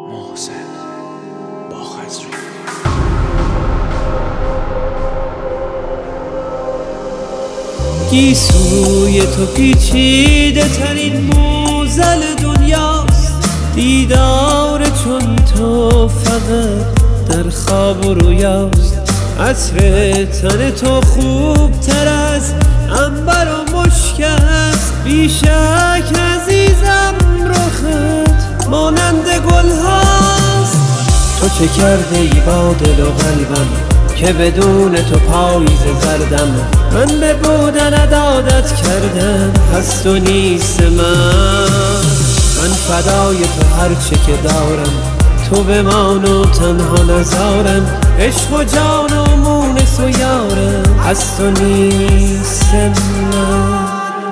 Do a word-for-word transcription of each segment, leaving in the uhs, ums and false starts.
محسن باخزری. گیسوی تو پیچیده ترین موزل دنیاست، دیدار چون تو فقط در خواب و رویاست. عطر تن تو خوب تر از عنبر و مشک است، بیشک عزیزم رخت مانند گل هاست. تو چه کرده ای با دل و قلبم که بدون تو پاییز زردم؟ من به بودن عادت کردم، هست و نیست من. من فدای تو هرچه که دارم، تو بمان و تنها نزارم. عشق و جان و مونس و یارم، هست و نیست من.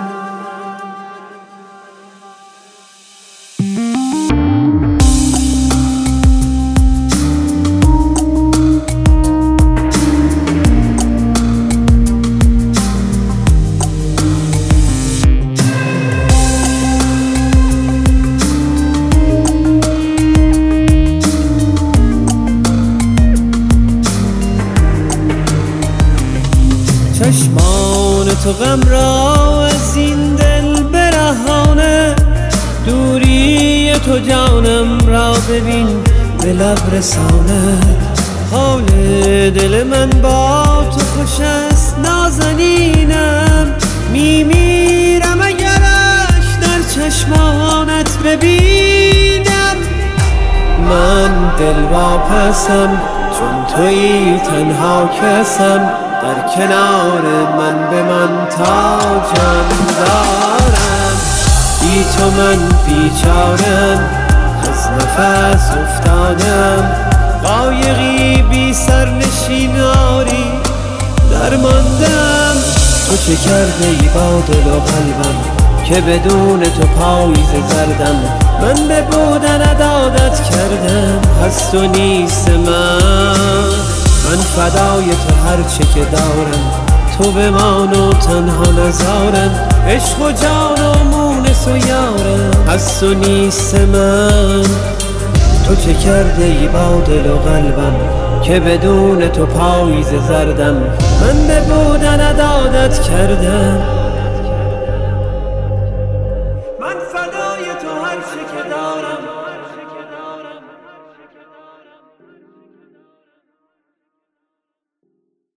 چشمان تو غم را از این دل برهانه، دوری تو جانم را ببین به لب رسانه. حال دل من با تو خوش است نازنینم، میمیرم اگرش در چشمانت ببینم. من دل واپسم چون تویی تنها کسم، در کنار من به من تاجم دارم. بی تو من بیچارم، از نفس افتادم. قایقی بی سر نشیناری درماندم. تو چه کرده ای با دل و قلبم که بدون تو پاییز زردم؟ من به بودن عادت کردم، هست و نیست من. من فدای تو هرچه که دارم، تو بمان و تنها نزارم. عشق و جان و مونس و یارم، هست و نیست من. تو چه کرده ای با دل و قلبم که بدون تو پاییز زردم؟ من به بودن عادت کردم،